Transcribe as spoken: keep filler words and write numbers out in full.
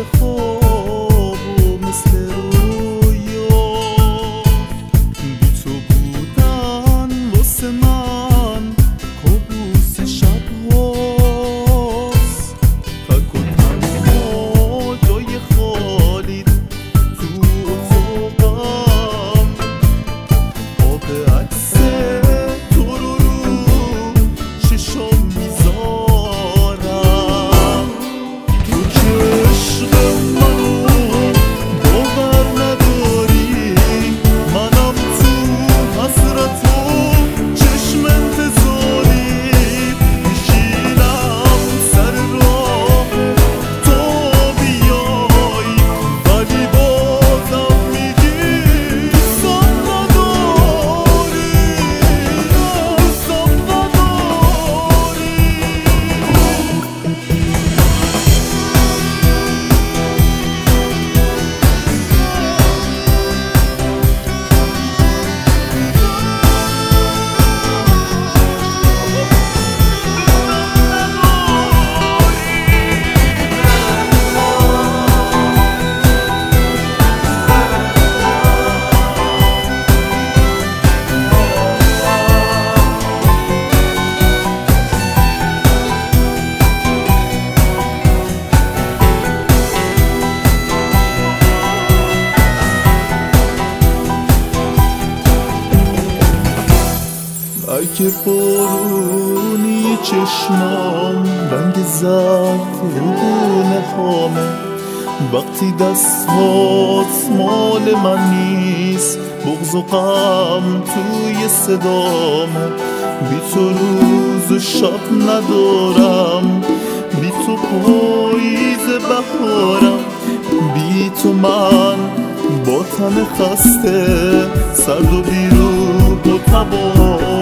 خواب و مثل رویا، بی تو بودن واسه من کابوس شب هاست. فکر و تنها جای خالی تو اتاقم، آب عکس تو رو رو ششم میذارم. تو که عشق منو باور نداری، منم تو حسرت و چشم انتظاری. میشینم سر راه تو بیای، ولی بازم میگی دوستم نداری، دوستم نداری. اگه بارونی چشمام رنگ زرد روبونه هامه، وقتی دستات مال من نیست بغض و غم توی صدامه. بی تو روز و شب ندارم، بی تو پاییز بهارم، بی تو من با تن خسته سرد و بیروح و تبا